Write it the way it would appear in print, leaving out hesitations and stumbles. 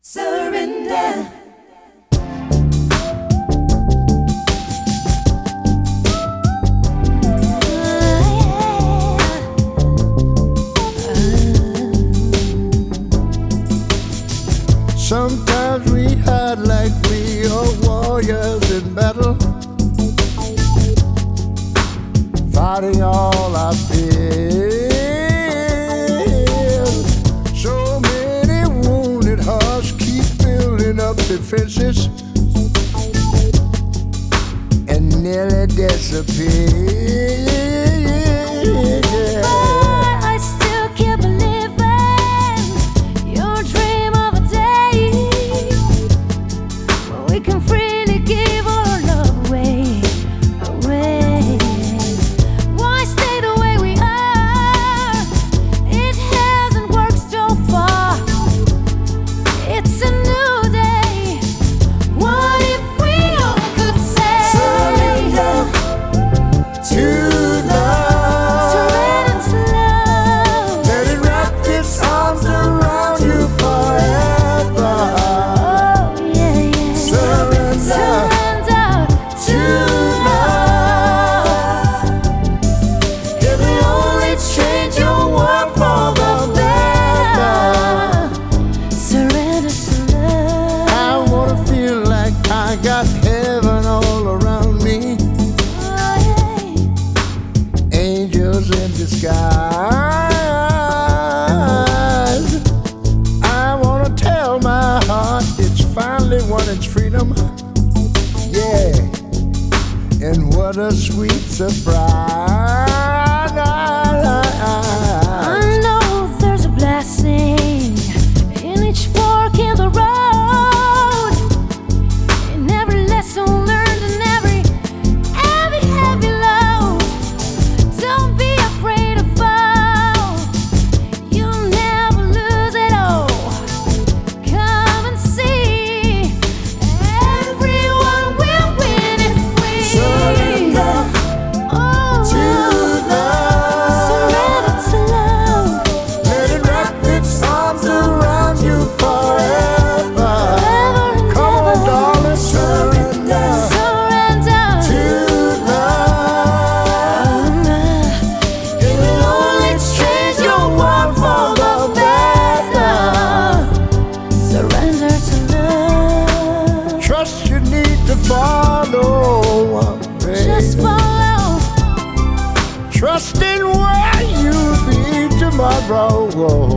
Surrender. Sometimes we hide like we are warriors in battle, fighting all our fears. So many wounded hearts keep building up defenses and nearly disappear. Got heaven all around me, angels in disguise. I wanna tell my heart it's finally won its freedom. Yeah, and what a sweet surprise. I know there's a blessing in each fork in the road. Follow, just follow. Trust in where you'll be tomorrow.